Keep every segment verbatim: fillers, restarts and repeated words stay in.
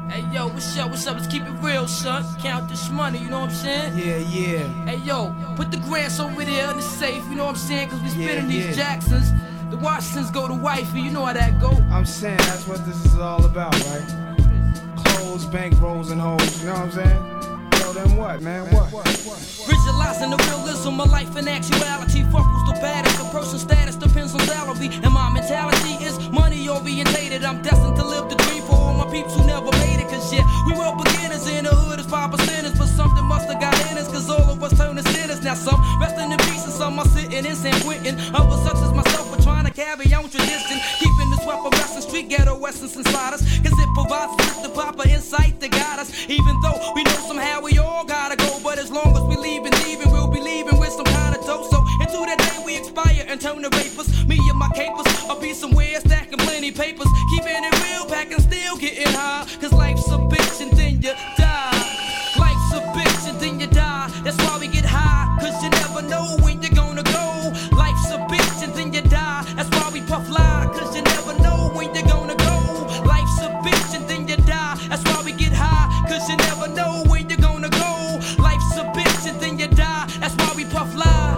Hey yo, what's up, what's up? Let's keep it real, son. Count this money, you know what I'm saying? Yeah, yeah. Hey yo, put the grants over there in the safe, you know what I'm saying? Cause we spinning Yeah, these yeah. Jacksons. The Washingtons go to wifey, you know how that go. I'm saying that's what this is all about, right? Clothes, bank rolls, and hoes, you know what I'm saying? Yo, then what, man? What? Visualizing the realism of life in actuality. Fuck who's the baddest. A person's status depends on salary. And my mentality is money orientated. I'm destined to live the dream for all my peeps who never made it. Cause yeah, we were beginners in the hood as five percenters. But something must have got in us, cause all of us turn to sinners. Now some resting in peace and some are sitting in San Quentin. Others such as myself are trying to carry on tradition. Keeping this weapon wrestling street ghetto essence inside us. Cause it provides us with the proper insight to guide us. Even though we know somehow we all gotta go. But as long as we leave and leaving, we'll be leaving with some kind of dope. So into that day we expire and turn to rapers. Me and my capers, I'll be somewhere stacking plenty papers. Keeping it real, packing still getting high. Cause life's a bitch and then you die. Life's a bitch and then you die. That's why we get high, cause you never know when you're gonna go. Life's a bitch and then you die. That's why we puff lie, cause you never know when you're gonna go. Life's a bitch and then you die. That's why we get high, cause you never know when you're gonna go. Life's a bitch and then you die. That's why we puff lie.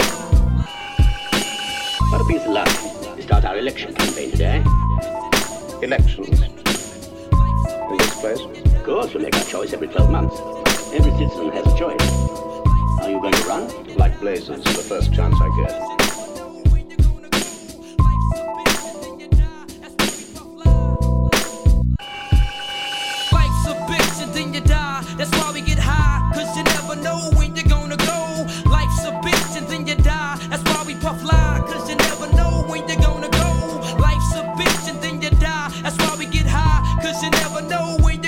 What a piece of luck. We start our election campaign today. Elections. In this place? Of course, we make our choice every twelve months. Every citizen has a choice. Are you going to run? Like blazes, the first chance I get. That's why we get high, cause you never know when you're gonna go. Life's a bitch and then you die. That's why we puff lie, cause you never know when you're gonna go. Life's a bitch and then you die. That's why we get high, cause you never know when